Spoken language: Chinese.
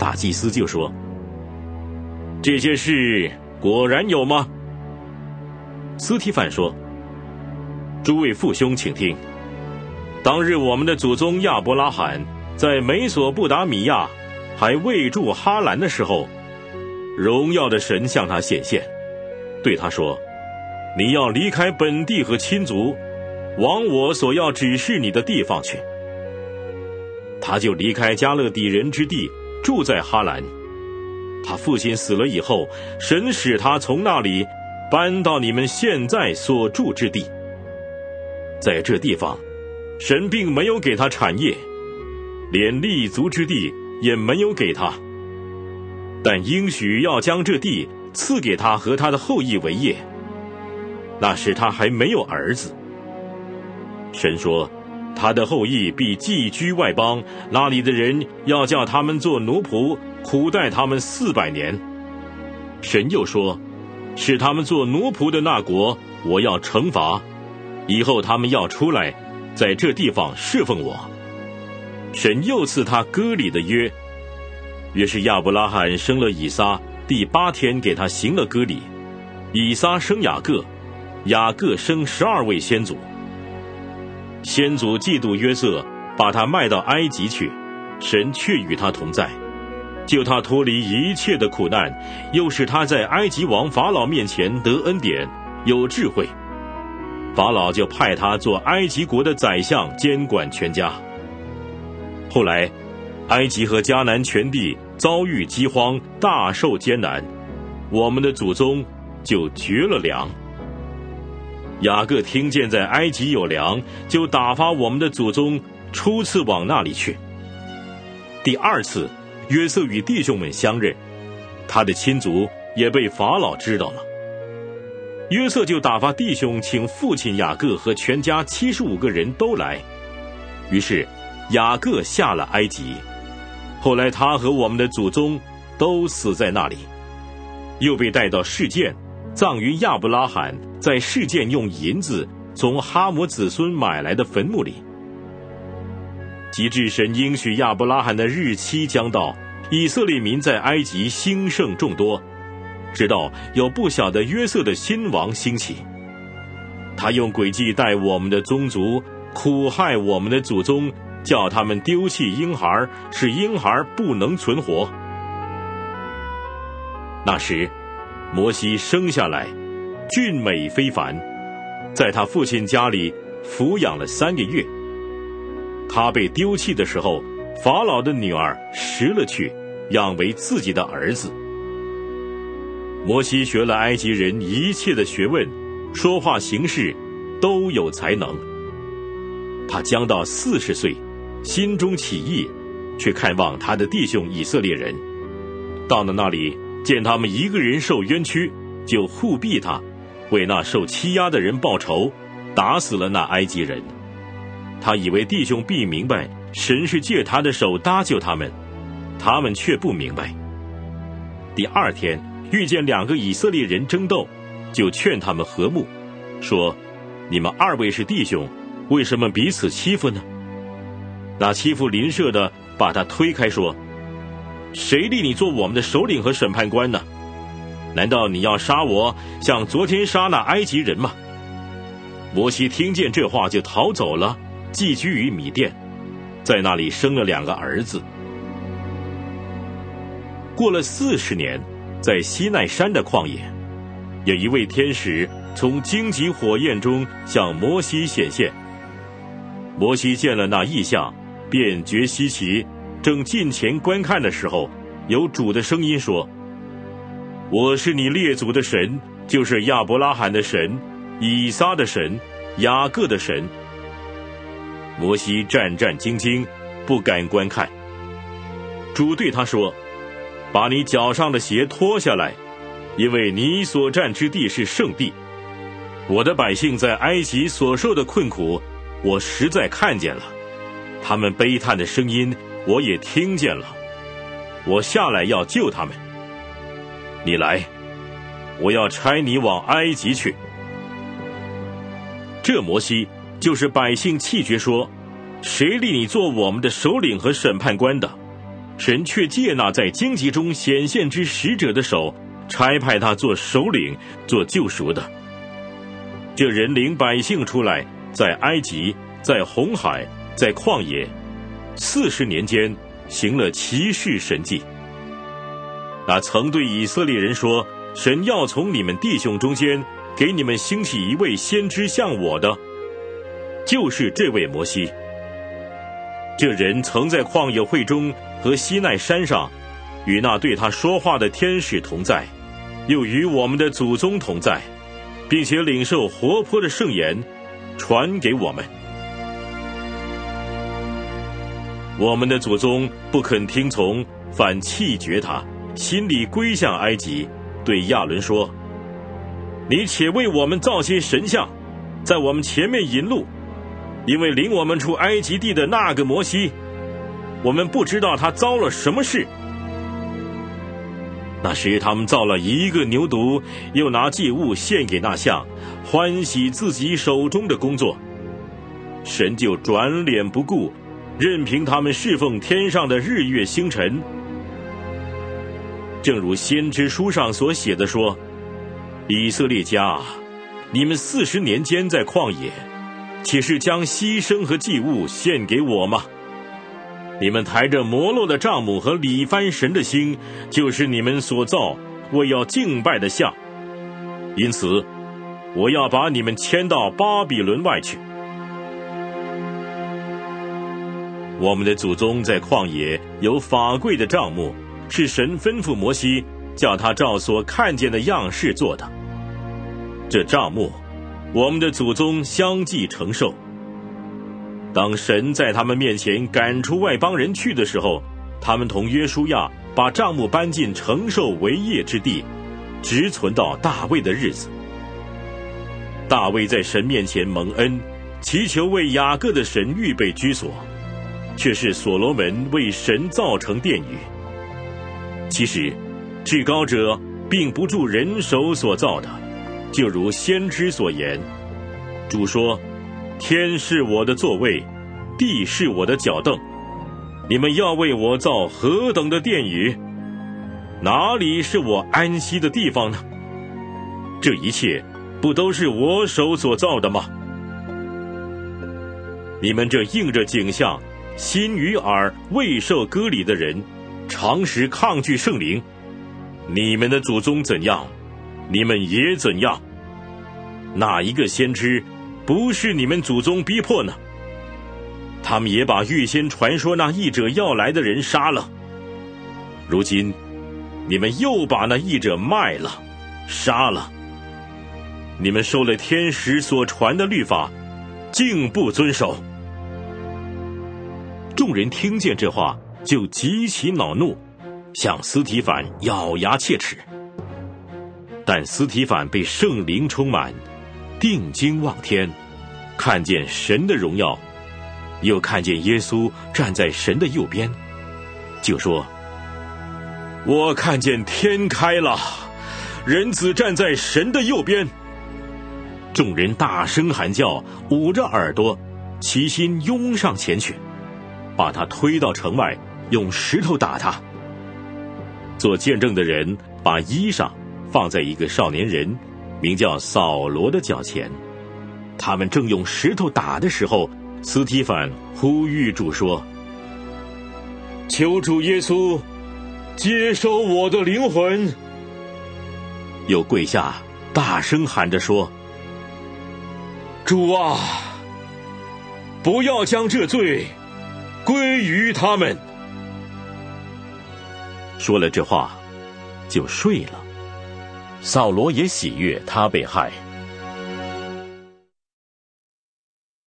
大祭司就说：这些事果然有吗？斯提反说：诸位父兄请听，当日我们的祖宗亚伯拉罕在美索不达米亚还未住哈兰的时候，荣耀的神向他显现，对他说：你要离开本地和亲族，往我所要指示你的地方去。他就离开加勒底人之地，住在哈兰。他父亲死了以后，神使他从那里搬到你们现在所住之地。在这地方，神并没有给他产业，连立足之地也没有给他，但应许要将这地赐给他和他的后裔为业。那时他还没有儿子。神说，他的后裔必寄居外邦，那里的人要叫他们做奴仆，苦待他们400年。神又说，使他们做奴仆的那国，我要惩罚，以后他们要出来，在这地方侍奉我。神又赐他割礼的约，约是亚伯拉罕生了以撒，第8天给他行了割礼。以撒生雅各，雅各生12位先祖。先祖嫉妒约瑟，把他卖到埃及去，神却与他同在，救他脱离一切的苦难，又使他在埃及王法老面前得恩典，有智慧。法老就派他做埃及国的宰相，监管全家。后来埃及和迦南全地遭遇饥荒，大受艰难，我们的祖宗就绝了粮。雅各听见在埃及有粮，就打发我们的祖宗初次往那里去。第2次，约瑟与弟兄们相认，他的亲族也被法老知道了。约瑟就打发弟兄请父亲雅各和全家75个人都来。于是雅各下了埃及，后来他和我们的祖宗都死在那里，又被带到示剑，葬于亚伯拉罕在示剑用银子从哈摩子孙买来的坟墓里。及至神应许亚伯拉罕的日期将到，以色列民在埃及兴盛众多，直到有不小的约瑟的新王兴起。他用诡计待我们的宗族，苦害我们的祖宗，叫他们丢弃婴孩，使婴孩不能存活。那时摩西生下来俊美非凡，在他父亲家里抚养了3个月。他被丢弃的时候，法老的女儿拾了去，养为自己的儿子。摩西学了埃及人一切的学问，说话行事都有才能。他将到40岁，心中起意，去看望他的弟兄以色列人。到了那里，见他们一个人受冤屈，就护庇他，为那受欺压的人报仇，打死了那埃及人。他以为弟兄必明白神是借他的手搭救他们，他们却不明白。第2天遇见2个以色列人争斗，就劝他们和睦，说：你们2位是弟兄，为什么彼此欺负呢？那欺负邻舍的把他推开，说：谁立你做我们的首领和审判官呢？难道你要杀我，像昨天杀那埃及人吗？摩西听见这话就逃走了，寄居于米甸，在那里生了2个儿子。过了40年，在西奈山的旷野，有一位天使从荆棘火焰中向摩西显现。摩西见了那异象，便觉稀奇，正近前观看的时候，有主的声音说：我是你列祖的神，就是亚伯拉罕的神，以撒的神，雅各的神。摩西战战兢兢，不敢观看。主对他说：把你脚上的鞋脱下来，因为你所站之地是圣地。我的百姓在埃及所受的困苦，我实在看见了，他们悲叹的声音我也听见了，我下来要救他们。你来，我要差你往埃及去。这摩西就是百姓气绝说：谁立你做我们的首领和审判官的？ 神却借那在荆棘中显现之使者的手，差派他做首领，做救赎的。这人领百姓出来，在埃及，在红海，在旷野，40年间行了奇事神迹。那曾对以色列人说，神要从你们弟兄中间给你们兴起一位先知像我的，就是这位摩西。这人曾在旷野会中和西奈山上与那对他说话的天使同在，又与我们的祖宗同在，并且领受活泼的圣言传给我们。我们的祖宗不肯听从，反弃绝他，心里归向埃及，对亚伦说，你且为我们造些神像，在我们前面引路，因为领我们出埃及地的那个摩西，我们不知道他遭了什么事。那时他们造了一个牛犊，又拿祭物献给那像，欢喜自己手中的工作。神就转脸不顾，任凭他们侍奉天上的日月星辰。正如先知书上所写的说，以色列家啊，你们40年间在旷野，岂是将牺牲和祭物献给我吗？你们抬着摩洛的帐幕和里番神的星，就是你们所造为要敬拜的像。因此我要把你们迁到巴比伦外去。我们的祖宗在旷野有法柜的帐幕，是神吩咐摩西叫他照所看见的样式做的。这帐幕我们的祖宗相继承受。当神在他们面前赶出外邦人去的时候，他们同约书亚把帐幕搬进承受为业之地，直存到大卫的日子。大卫在神面前蒙恩，祈求为雅各的神预备居所，却是所罗门为神造成殿宇。其实至高者并不住人手所造的，就如先知所言，主说，天是我的座位，地是我的脚凳，你们要为我造何等的殿宇？哪里是我安息的地方呢？这一切不都是我手所造的吗？你们这应着景象，心与耳未受割礼的人，常时抗拒圣灵，你们的祖宗怎样，你们也怎样。哪一个先知不是你们祖宗逼迫呢？他们也把预先传说那义者要来的人杀了。如今你们又把那义者卖了，杀了。你们受了天使所传的律法，竟不遵守。众人听见这话，就极其恼怒，向司提反咬牙切齿。但司提反被圣灵充满，定睛望天，看见神的荣耀，又看见耶稣站在神的右边，就说，我看见天开了，人子站在神的右边。众人大声喊叫，捂着耳朵，齐心拥上前去，把他推到城外，用石头打他。做见证的人把衣裳放在一个少年人名叫扫罗的脚前，他们正用石头打的时候，司提反呼吁主说，求主耶稣接收我的灵魂。又跪下大声喊着说，主啊，不要将这罪归于他们。说了这话就睡了。扫罗也喜悦他被害。